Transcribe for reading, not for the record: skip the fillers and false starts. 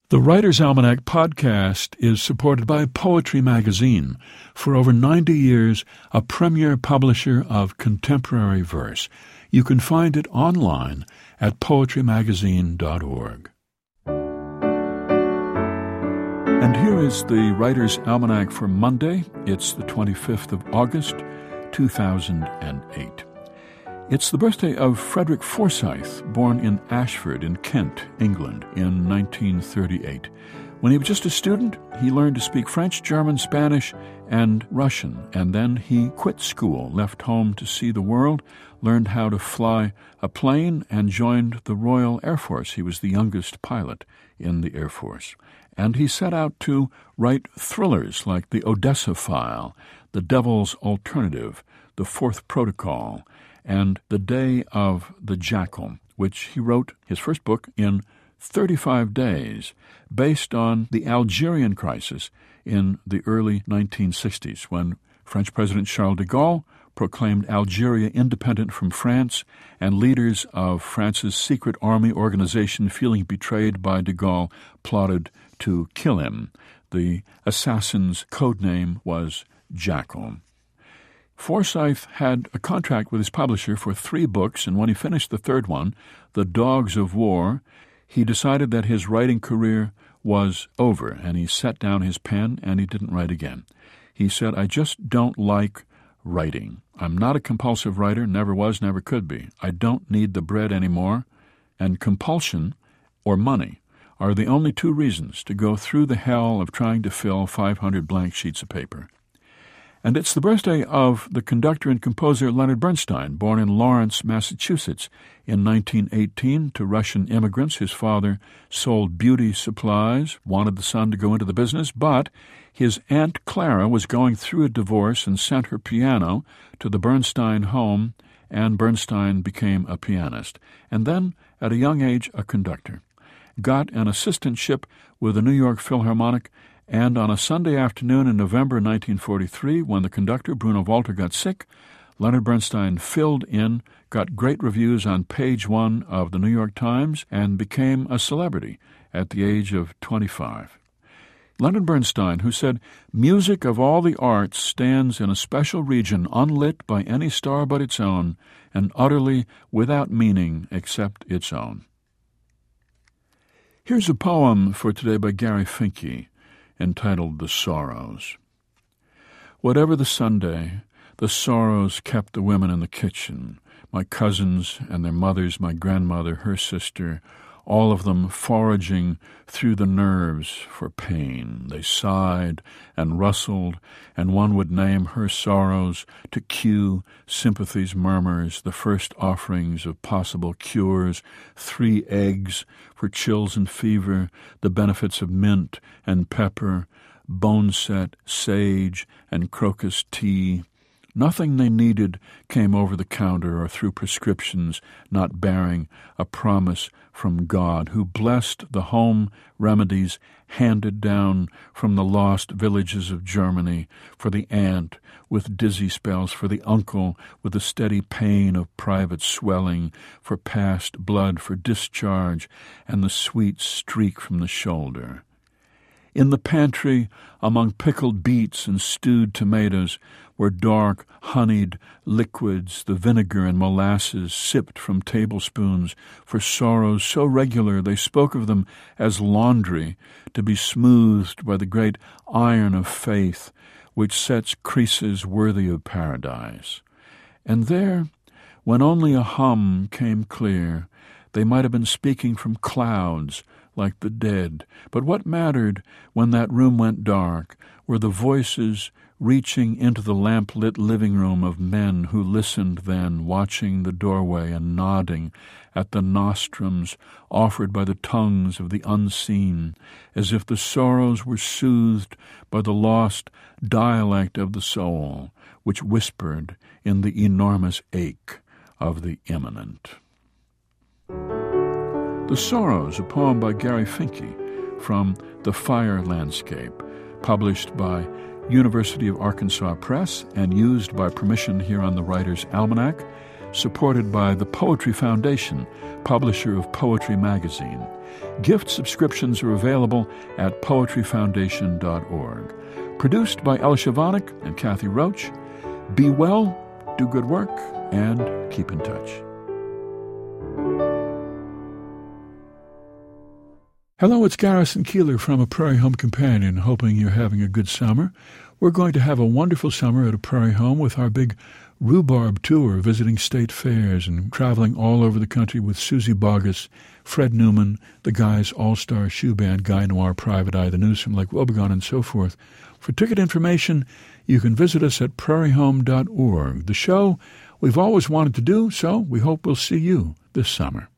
The Writer's Almanac podcast is supported by Poetry Magazine, for over 90 years a premier publisher of contemporary verse. You can find it online at poetrymagazine.org. And here is the Writer's Almanac for Monday. It's the 25th of August, 2008. It's the birthday of Frederick Forsyth, born in Ashford in Kent, England, in 1938. When he was just a student, he learned to speak French, German, Spanish, and Russian, and then he quit school, left home to see the world, learned how to fly a plane, and joined the Royal Air Force. He was the youngest pilot in the Air Force. And he set out to write thrillers like The Odessa File, The Devil's Alternative, The Fourth Protocol, and The Day of the Jackal, which he wrote his first book in 35 days, based on the Algerian crisis in the early 1960s, when French President Charles de Gaulle proclaimed Algeria independent from France, and leaders of France's secret army organization, feeling betrayed by de Gaulle, plotted to kill him. The assassin's code name was Jackal. Forsyth had a contract with his publisher for 3 books, and when he finished the third one, The Dogs of War, he decided that his writing career was over, and he set down his pen and he didn't write again. He said, "I just don't like writing. I'm not a compulsive writer, never was, never could be. I don't need the bread anymore, and compulsion or money are the only 2 reasons to go through the hell of trying to fill 500 blank sheets of paper." And it's the birthday of the conductor and composer Leonard Bernstein, born in Lawrence, Massachusetts in 1918 to Russian immigrants. His father sold beauty supplies, wanted the son to go into the business, but his Aunt Clara was going through a divorce and sent her piano to the Bernstein home, and Bernstein became a pianist. And then, at a young age, a conductor. Got an assistantship with the New York Philharmonic, and on a Sunday afternoon in November 1943, when the conductor, Bruno Walter, got sick, Leonard Bernstein filled in, got great reviews on page 1 of the New York Times, and became a celebrity at the age of 25. Leonard Bernstein, who said, "Music of all the arts stands in a special region unlit by any star but its own, and utterly without meaning except its own." Here's a poem for today by Gary Finke, entitled The Sorrows. Whatever the Sunday, the sorrows kept the women in the kitchen, my cousins and their mothers, my grandmother, her sister, all of them foraging through the nerves for pain. They sighed and rustled, and one would name her sorrows to cue sympathy's murmurs, the first offerings of possible cures, 3 eggs for chills and fever, the benefits of mint and pepper, boneset, sage, and crocus tea. Nothing they needed came over the counter or through prescriptions, not bearing a promise from God, who blessed the home remedies handed down from the lost villages of Germany, for the aunt with dizzy spells, for the uncle with the steady pain of private swelling, for past blood, for discharge, and the sweet streak from the shoulder. In the pantry, among pickled beets and stewed tomatoes, were dark, honeyed liquids, the vinegar and molasses sipped from tablespoons, for sorrows so regular they spoke of them as laundry, to be smoothed by the great iron of faith, which sets creases worthy of paradise. And there, when only a hum came clear, they might have been speaking from clouds, like the dead. But what mattered when that room went dark were the voices reaching into the lamp-lit living room of men who listened then, watching the doorway and nodding at the nostrums offered by the tongues of the unseen, as if the sorrows were soothed by the lost dialect of the soul, which whispered in the enormous ache of the imminent. The Sorrows, a poem by Gary Finke from The Fire Landscape, published by University of Arkansas Press and used by permission here on the Writer's Almanac. supported by the Poetry Foundation, publisher of Poetry Magazine. Gift subscriptions are available at poetryfoundation.org. Produced by Elisha Vanek and Kathy Roach. Be well, do good work, and keep in touch. Hello, it's Garrison Keillor from A Prairie Home Companion, hoping you're having a good summer. We're going to have a wonderful summer at A Prairie Home with our big rhubarb tour, visiting state fairs and traveling all over the country with Susie Boggess, Fred Newman, the Guy's All-Star Shoe Band, Guy Noir, Private Eye, the News from Lake Wobegon, and so forth. For ticket information, you can visit us at prairiehome.org. The show we've always wanted to do, so we hope we'll see you this summer.